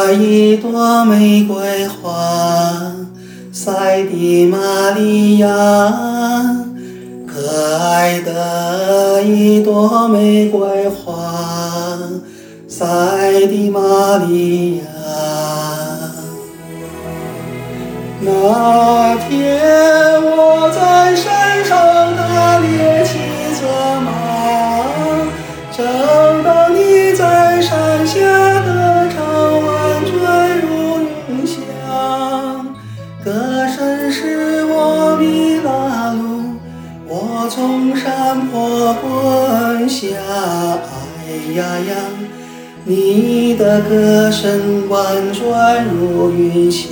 的一朵玫瑰花，赛的玛利亚，可爱的一朵玫瑰花，赛的玛利亚。那天我在山上打猎骑着马，正当你在山下歌唱完坠入云香，歌声使我迷了路，我从山坡滚下，哎呀呀，你的歌声婉转如云霞。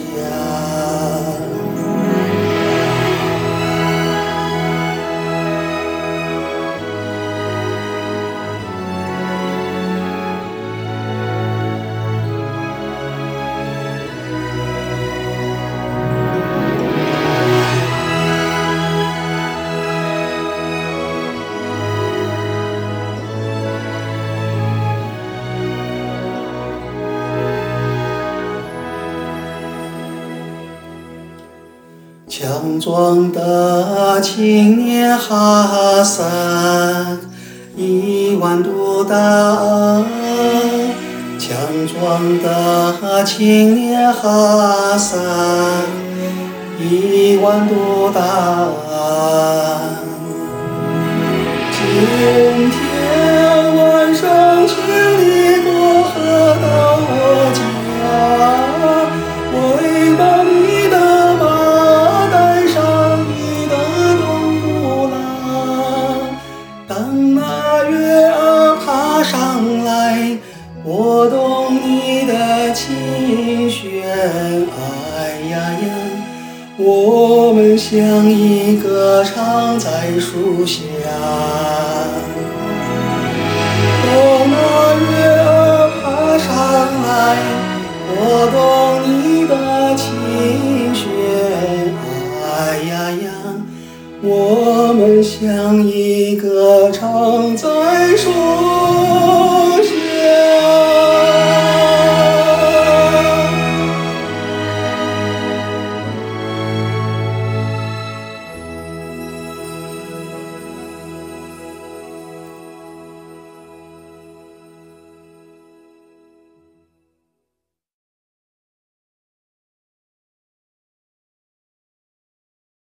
强壮的青年哈桑，1万度大。强壮的青年哈桑，1万度大。今天晚上请你过河到我家，为把你的马带上你的冬不拉。当那月儿爬上来，拨动你的琴弦，哎呀呀，我们相依歌唱在树下。当那月儿爬上来，拨动你的琴弦，哎呀呀，我们相依歌唱在树下。